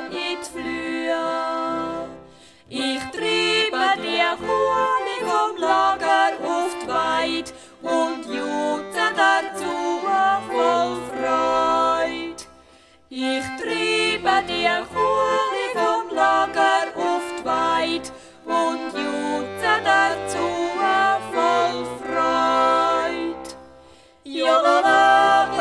in die Flur. Ich treibe die Kuhle vom Lager auf die Weid und jutze dazu voll Freude. Ich treibe die Kuhle vom Lager auf die Weid und jutze dazu voll Freude. Jolala.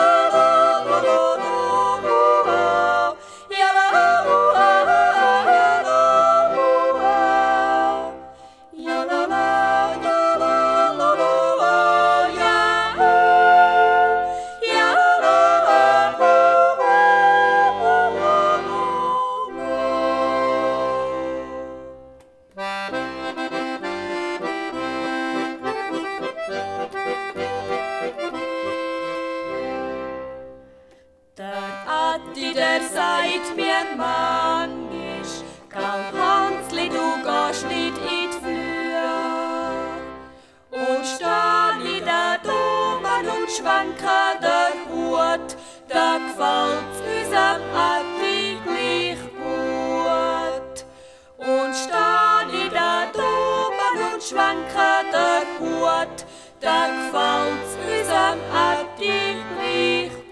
Der sagt mir manchmal, Karl-Hansli, du gehst nicht in die Flur. Und steh ich da oben und schwenke den Hut, da gefällt's unserem Atti gleich gut. Und steh ich da oben und schwenke den Hut, da gefällt's unserem Atti gleich gut.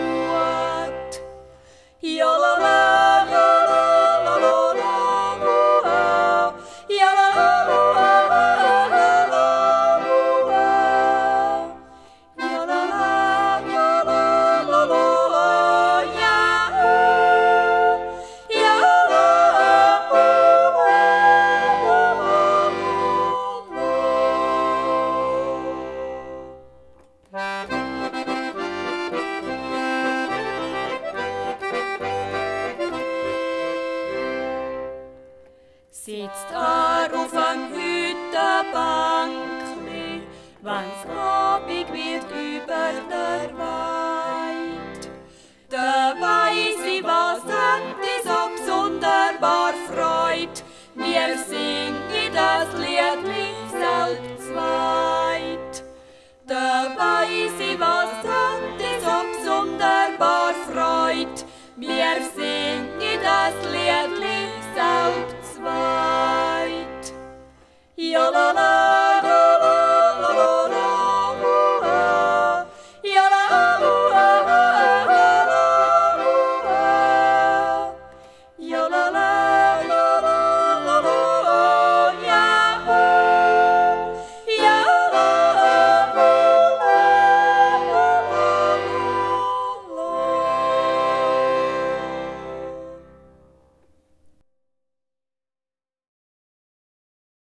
Sitzt auf am Hüttenbankli, wenn's Abend wird über der Weid. Da weiss ich, was